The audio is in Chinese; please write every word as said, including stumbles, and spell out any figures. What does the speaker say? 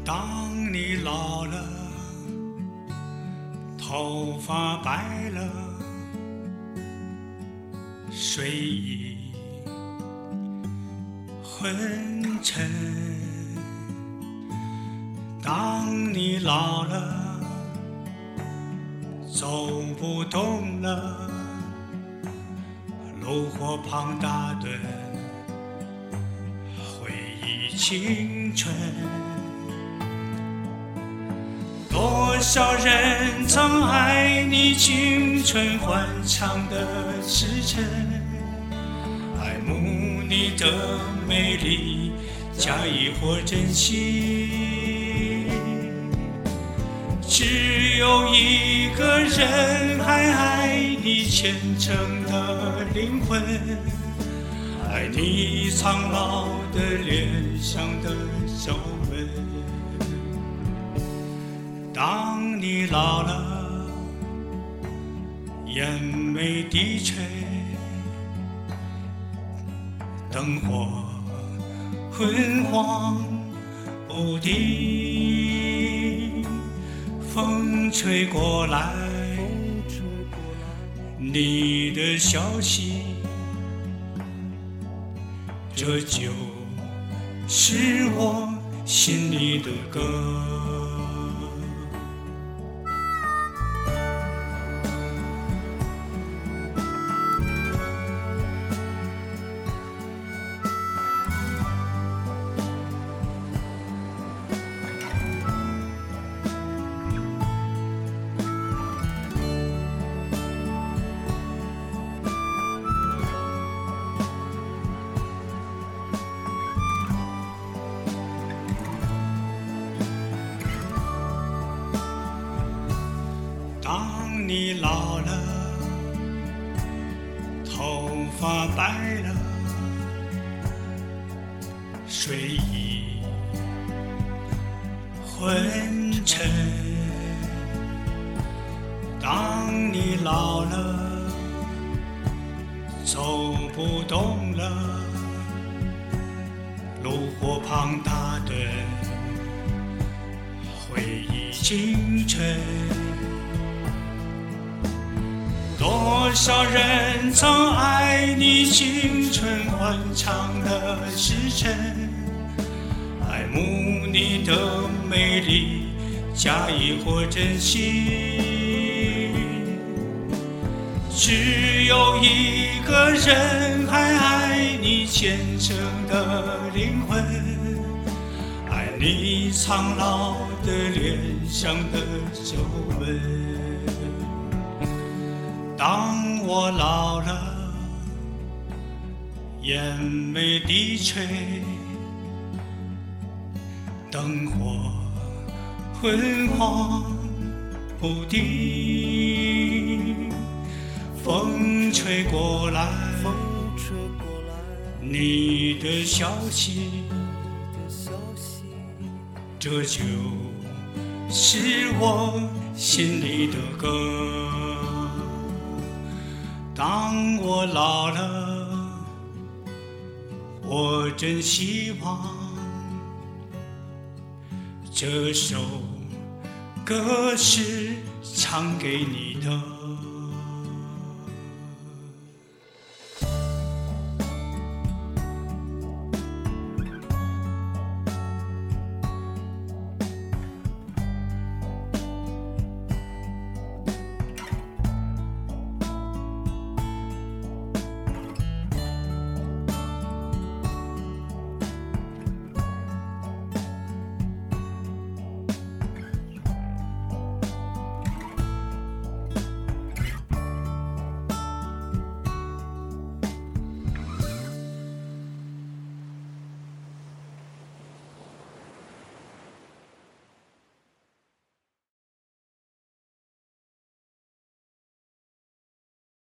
当你老了，头发白了，睡意昏沉。当你老了，走不动了，炉火旁打盹，回忆青春。多少人曾爱你青春欢畅的时辰，爱慕你的美丽，假意或真心。只有一个人还爱你虔诚的灵魂，爱你苍老的脸上的皱纹。当你老了，眼眉低垂，灯火昏黄不定，风吹过来，你的消息，这就是我心里的歌。当你老了，头发白了，睡意昏沉。当你老了，走不动了，炉火旁打盹，回忆青春。多少人曾爱你青春欢畅的时辰，爱慕你的美丽，假意或真心。只有一个人还爱你虔诚的灵魂，爱你苍老的脸上的皱纹。当我老了，眼眉低垂，灯火昏黄不定，风吹过来，你的消息，这就是我心里的歌。当我老了，我真希望这首歌是唱给你的。